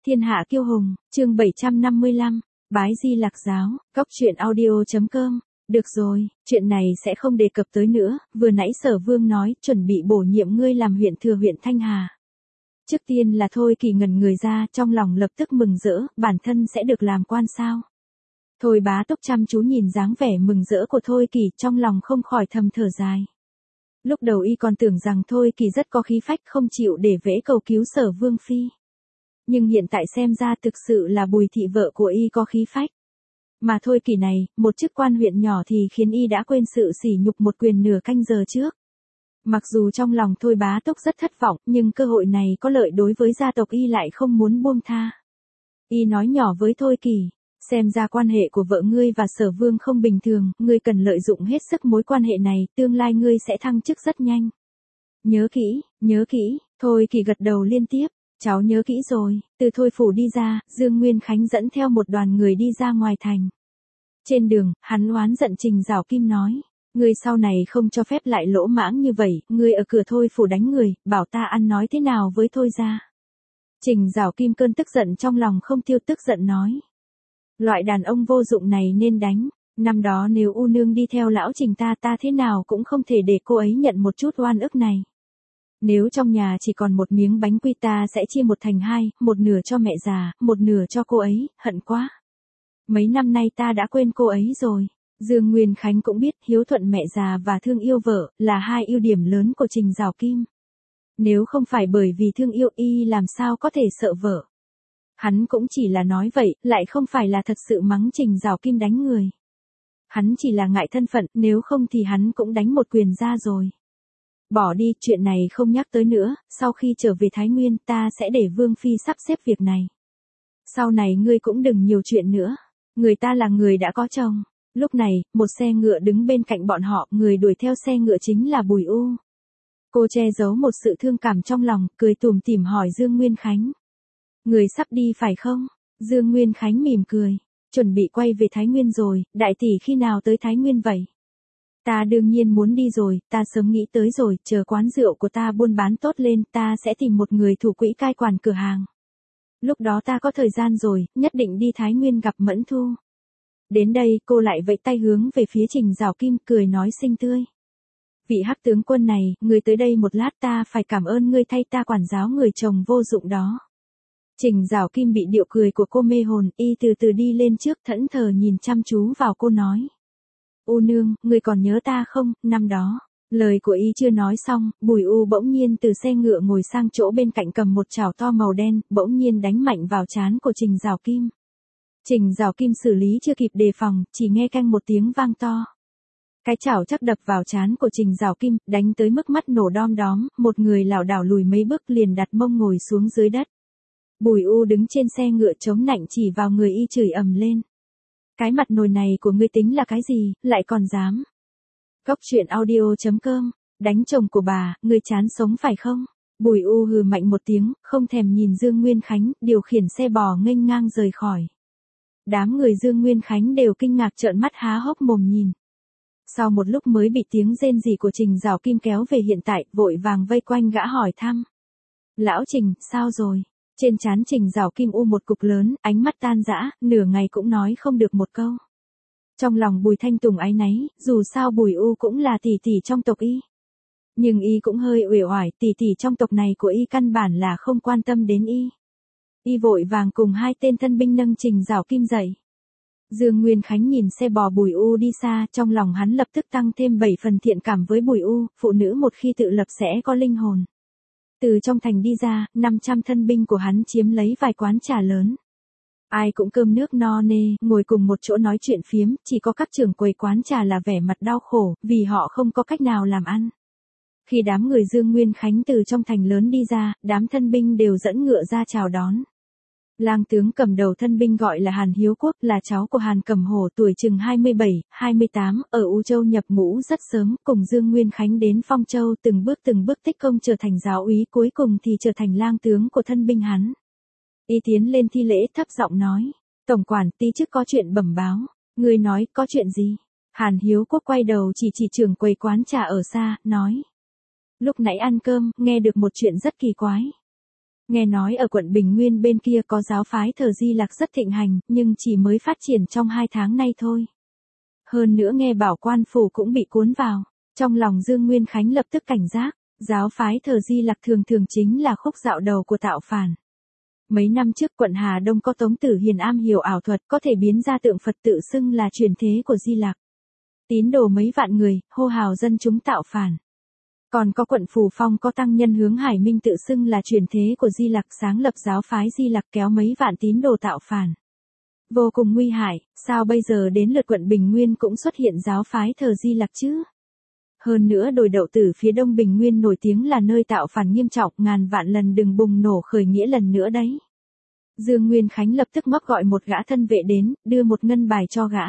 Thiên hạ kiêu hùng, chương 755, bái Di Lặc giáo, góc truyện audio.com. Được rồi, chuyện này sẽ không đề cập tới nữa, vừa nãy Sở Vương nói chuẩn bị bổ nhiệm ngươi làm huyện thừa huyện Thanh Hà. Trước tiên là Thôi Kỳ ngẩn người ra, trong lòng lập tức mừng rỡ, bản thân sẽ được làm quan sao. Thôi Bá Túc chăm chú nhìn dáng vẻ mừng rỡ của Thôi Kỳ, trong lòng không khỏi thầm thở dài. Lúc đầu y còn tưởng rằng Thôi Kỳ rất có khí phách không chịu để vẽ cầu cứu Sở Vương phi. Nhưng hiện tại xem ra thực sự là Bùi thị vợ của y có khí phách. Mà Thôi Kỳ này, một chức quan huyện nhỏ thì khiến y đã quên sự sỉ nhục một quyền nửa canh giờ trước. Mặc dù trong lòng Thôi Bá Túc rất thất vọng, nhưng cơ hội này có lợi đối với gia tộc y lại không muốn buông tha. Y nói nhỏ với Thôi Kỳ, xem ra quan hệ của vợ ngươi và Sở Vương không bình thường, ngươi cần lợi dụng hết sức mối quan hệ này, tương lai ngươi sẽ thăng chức rất nhanh. Nhớ kỹ, Thôi Kỳ gật đầu liên tiếp. Cháu nhớ kỹ rồi. Từ Thôi phủ đi ra, Dương Nguyên Khánh dẫn theo một đoàn người đi ra ngoài thành. Trên đường, hắn oán giận Trình Giảo Kim nói, ngươi sau này không cho phép lại lỗ mãng như vậy, ngươi ở cửa Thôi phủ đánh người, bảo ta ăn nói thế nào với Thôi gia. Trình Giảo Kim cơn tức giận trong lòng không tiêu, tức giận nói, loại đàn ông vô dụng này nên đánh. Năm đó nếu U Nương đi theo lão Trình ta thế nào cũng không thể để cô ấy nhận một chút oan ức này. Nếu trong nhà chỉ còn một miếng bánh quy ta sẽ chia một thành hai, một nửa cho mẹ già, một nửa cho cô ấy, hận quá. Mấy năm nay ta đã quên cô ấy rồi. Dương Nguyên Khánh cũng biết hiếu thuận mẹ già và thương yêu vợ là hai ưu điểm lớn của Trình Giảo Kim. Nếu không phải bởi vì thương yêu y làm sao có thể sợ vợ. Hắn cũng chỉ là nói vậy, lại không phải là thật sự mắng Trình Giảo Kim đánh người. Hắn chỉ là ngại thân phận, nếu không thì hắn cũng đánh một quyền ra rồi. Bỏ đi, chuyện này không nhắc tới nữa, sau khi trở về Thái Nguyên ta sẽ để Vương Phi sắp xếp việc này. Sau này ngươi cũng đừng nhiều chuyện nữa, người ta là người đã có chồng. Lúc này, một xe ngựa đứng bên cạnh bọn họ, người đuổi theo xe ngựa chính là Bùi U. Cô che giấu một sự thương cảm trong lòng, cười tủm tỉm hỏi Dương Nguyên Khánh. Người sắp đi phải không? Dương Nguyên Khánh mỉm cười, chuẩn bị quay về Thái Nguyên rồi, đại tỷ khi nào tới Thái Nguyên vậy? Ta đương nhiên muốn đi rồi, ta sớm nghĩ tới rồi, chờ quán rượu của ta buôn bán tốt lên, ta sẽ tìm một người thủ quỹ cai quản cửa hàng. Lúc đó ta có thời gian rồi, nhất định đi Thái Nguyên gặp Mẫn Thu. Đến đây, cô lại vẫy tay hướng về phía Trình Giảo Kim, cười nói xinh tươi. Vị Hắc tướng quân này, ngươi tới đây một lát, ta phải cảm ơn ngươi thay ta quản giáo người chồng vô dụng đó. Trình Giảo Kim bị điệu cười của cô mê hồn, y từ từ đi lên trước, thẫn thờ nhìn chăm chú vào cô nói. U Nương, ngươi còn nhớ ta không, năm đó. Lời của y chưa nói xong, Bùi U bỗng nhiên từ xe ngựa ngồi sang chỗ bên cạnh cầm một chảo to màu đen, bỗng nhiên đánh mạnh vào trán của Trình Giảo Kim. Trình Giảo Kim xử lý chưa kịp đề phòng, chỉ nghe canh một tiếng vang to. Cái chảo chắc đập vào trán của Trình Giảo Kim, đánh tới mức mắt nổ đom đóm, một người lảo đảo lùi mấy bước liền đặt mông ngồi xuống dưới đất. Bùi U đứng trên xe ngựa chống nạnh chỉ vào người y chửi ầm lên. Cái mặt nồi này của ngươi tính là cái gì, lại còn dám. Góc truyện audio.com, đánh chồng của bà, ngươi chán sống phải không? Bùi U hừ mạnh một tiếng, không thèm nhìn Dương Nguyên Khánh, điều khiển xe bò nghênh ngang rời khỏi. Đám người Dương Nguyên Khánh đều kinh ngạc trợn mắt há hốc mồm nhìn. Sau một lúc mới bị tiếng rên rỉ của Trình Giảo Kim kéo về hiện tại, vội vàng vây quanh gã hỏi thăm. Lão Trình, sao rồi? Trên trán Trình Giảo Kim u một cục lớn, ánh mắt tan rã, nửa ngày cũng nói không được một câu. Trong lòng Bùi Thanh Tùng áy náy, dù sao Bùi U cũng là tỷ tỷ trong tộc y. Nhưng y cũng hơi uể oải, tỷ tỷ trong tộc này của y căn bản là không quan tâm đến y. Y vội vàng cùng hai tên thân binh nâng Trình Giảo Kim dậy. Dương Nguyên Khánh nhìn xe bò Bùi U đi xa, trong lòng hắn lập tức tăng thêm 7 phần thiện cảm với Bùi U, phụ nữ một khi tự lập sẽ có linh hồn. Từ trong thành đi ra, 500 thân binh của hắn chiếm lấy vài quán trà lớn. Ai cũng cơm nước no nê, ngồi cùng một chỗ nói chuyện phiếm, chỉ có các trưởng quầy quán trà là vẻ mặt đau khổ, vì họ không có cách nào làm ăn. Khi đám người Dương Nguyên Khánh từ trong thành lớn đi ra, đám thân binh đều dẫn ngựa ra chào đón. Lang tướng cầm đầu thân binh gọi là Hàn Hiếu Quốc, là cháu của Hàn Cẩm Hổ, tuổi chừng 27, 28, ở U Châu nhập ngũ rất sớm, cùng Dương Nguyên Khánh đến Phong Châu từng bước tích công trở thành giáo úy, cuối cùng thì trở thành lang tướng của thân binh hắn. Y tiến lên thi lễ thấp giọng nói, tổng quản tí chức có chuyện bẩm báo. Người nói, có chuyện gì? Hàn Hiếu Quốc quay đầu chỉ trưởng quầy quán trà ở xa, nói. Lúc nãy ăn cơm, nghe được một chuyện rất kỳ quái. Nghe nói ở quận Bình Nguyên bên kia có giáo phái thờ Di Lặc rất thịnh hành, nhưng chỉ mới phát triển trong 2 tháng nay thôi. Hơn nữa nghe bảo quan phủ cũng bị cuốn vào. Trong lòng Dương Nguyên Khánh lập tức cảnh giác, giáo phái thờ Di Lặc thường thường chính là khúc dạo đầu của tạo phản. Mấy năm trước quận Hà Đông có Tống Tử Hiền am hiểu ảo thuật có thể biến ra tượng Phật tự xưng là truyền thế của Di Lặc. Tín đồ mấy vạn người, hô hào dân chúng tạo phản. Còn có quận Phù Phong có tăng nhân hướng Hải Minh tự xưng là truyền thế của Di Lặc sáng lập giáo phái Di Lặc kéo mấy vạn tín đồ tạo phản. Vô cùng nguy hại, sao bây giờ đến lượt quận Bình Nguyên cũng xuất hiện giáo phái thờ Di Lặc chứ? Hơn nữa đồi Đậu Tử phía đông Bình Nguyên nổi tiếng là nơi tạo phản nghiêm trọng, ngàn vạn lần đừng bùng nổ khởi nghĩa lần nữa đấy. Dương Nguyên Khánh lập tức móc gọi một gã thân vệ đến, đưa một ngân bài cho gã.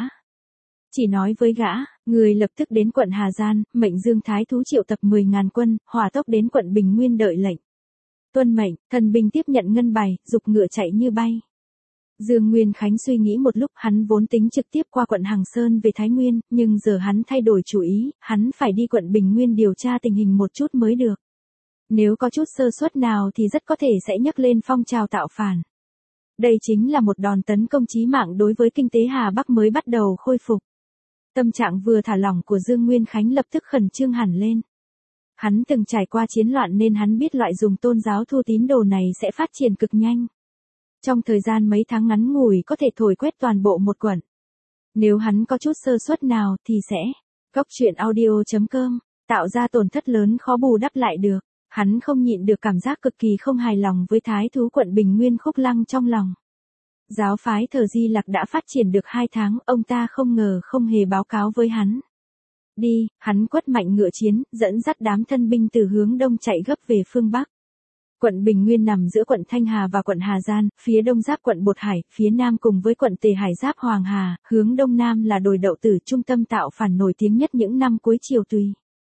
Chỉ nói với gã, người lập tức đến quận Hà Giang, mệnh Dương Thái Thú triệu tập 10.000 quân, hỏa tốc đến quận Bình Nguyên đợi lệnh. Tuân mệnh, thần binh tiếp nhận ngân bài, dục ngựa chạy như bay. Dương Nguyên Khánh suy nghĩ một lúc, hắn vốn tính trực tiếp qua quận Hằng Sơn về Thái Nguyên, nhưng giờ hắn thay đổi chủ ý, hắn phải đi quận Bình Nguyên điều tra tình hình một chút mới được. Nếu có chút sơ suất nào thì rất có thể sẽ nhấc lên phong trào tạo phản. Đây chính là một đòn tấn công chí mạng đối với kinh tế Hà Bắc mới bắt đầu khôi phục. Tâm trạng vừa thả lỏng của Dương Nguyên Khánh lập tức khẩn trương hẳn lên. Hắn từng trải qua chiến loạn nên hắn biết loại dùng tôn giáo thu tín đồ này sẽ phát triển cực nhanh. Trong thời gian mấy tháng ngắn ngủi có thể thổi quét toàn bộ một quận. Nếu hắn có chút sơ suất nào thì sẽ coctruyện.audio.com tạo ra tổn thất lớn khó bù đắp lại được. Hắn không nhịn được cảm giác cực kỳ không hài lòng với Thái Thú quận Bình Nguyên Khúc Lăng trong lòng. Giáo phái thờ Di Lặc đã phát triển được 2 tháng, ông ta không ngờ không hề báo cáo với hắn. Đi, hắn quất mạnh ngựa chiến, dẫn dắt đám thân binh từ hướng đông chạy gấp về phương Bắc. Quận Bình Nguyên nằm giữa quận Thanh Hà và quận Hà Giang, phía đông giáp quận Bột Hải, phía nam cùng với quận Tề Hải giáp Hoàng Hà, hướng đông nam là đồi Đậu Tử, trung tâm tạo phản nổi tiếng nhất những năm cuối triều Tùy.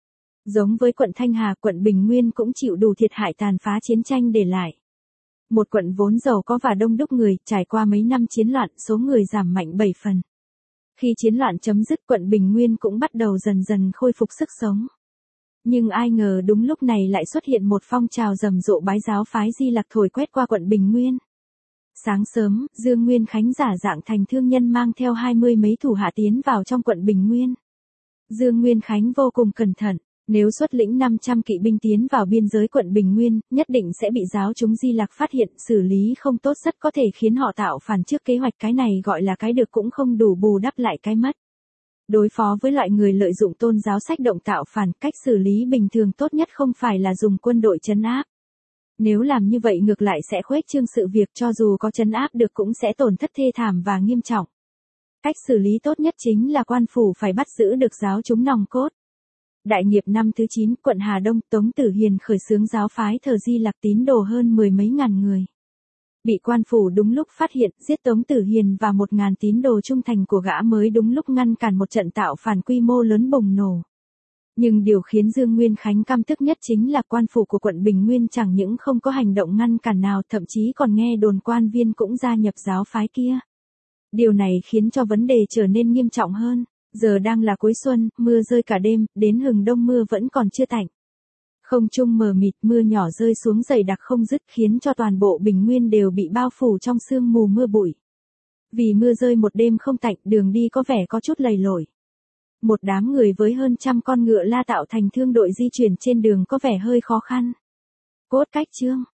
Giống với quận Thanh Hà, quận Bình Nguyên cũng chịu đủ thiệt hại tàn phá chiến tranh để lại. Một quận vốn giàu có và đông đúc người, trải qua mấy năm chiến loạn, số người giảm mạnh 7 phần. Khi chiến loạn chấm dứt, quận Bình Nguyên cũng bắt đầu dần dần khôi phục sức sống. Nhưng ai ngờ đúng lúc này lại xuất hiện một phong trào rầm rộ bái giáo phái Di Lặc thổi quét qua quận Bình Nguyên. Sáng sớm, Dương Nguyên Khánh giả dạng thành thương nhân mang theo 20 mấy thủ hạ tiến vào trong quận Bình Nguyên. Dương Nguyên Khánh vô cùng cẩn thận, nếu xuất lĩnh 500 kỵ binh tiến vào biên giới quận Bình Nguyên, nhất định sẽ bị giáo chúng Di Lặc phát hiện, xử lý không tốt rất có thể khiến họ tạo phản trước kế hoạch, cái này gọi là cái được cũng không đủ bù đắp lại cái mất. Đối phó với loại người lợi dụng tôn giáo sách động tạo phản, cách xử lý bình thường tốt nhất không phải là dùng quân đội trấn áp. Nếu làm như vậy ngược lại sẽ khuếch trương sự việc, cho dù có trấn áp được cũng sẽ tổn thất thê thảm và nghiêm trọng. Cách xử lý tốt nhất chính là quan phủ phải bắt giữ được giáo chúng nòng cốt. Đại nghiệp năm thứ 9, quận Hà Đông, Tống Tử Hiền khởi xướng giáo phái thờ Di Lặc tín đồ hơn 10 mấy ngàn người. Bị quan phủ đúng lúc phát hiện, giết Tống Tử Hiền và 1.000 tín đồ trung thành của gã mới đúng lúc ngăn cản một trận tạo phản quy mô lớn bùng nổ. Nhưng điều khiến Dương Nguyên Khánh căm tức nhất chính là quan phủ của quận Bình Nguyên chẳng những không có hành động ngăn cản nào, thậm chí còn nghe đồn quan viên cũng gia nhập giáo phái kia. Điều này khiến cho vấn đề trở nên nghiêm trọng hơn. Giờ đang là cuối xuân, mưa rơi cả đêm, đến hừng đông mưa vẫn còn chưa tạnh. Không trung mờ mịt, mưa nhỏ rơi xuống dày đặc không dứt khiến cho toàn bộ Bình Nguyên đều bị bao phủ trong sương mù mưa bụi. Vì mưa rơi một đêm không tạnh, đường đi có vẻ có chút lầy lội. Một đám người với hơn 100 con ngựa la tạo thành thương đội di chuyển trên đường có vẻ hơi khó khăn. Cốt cách chương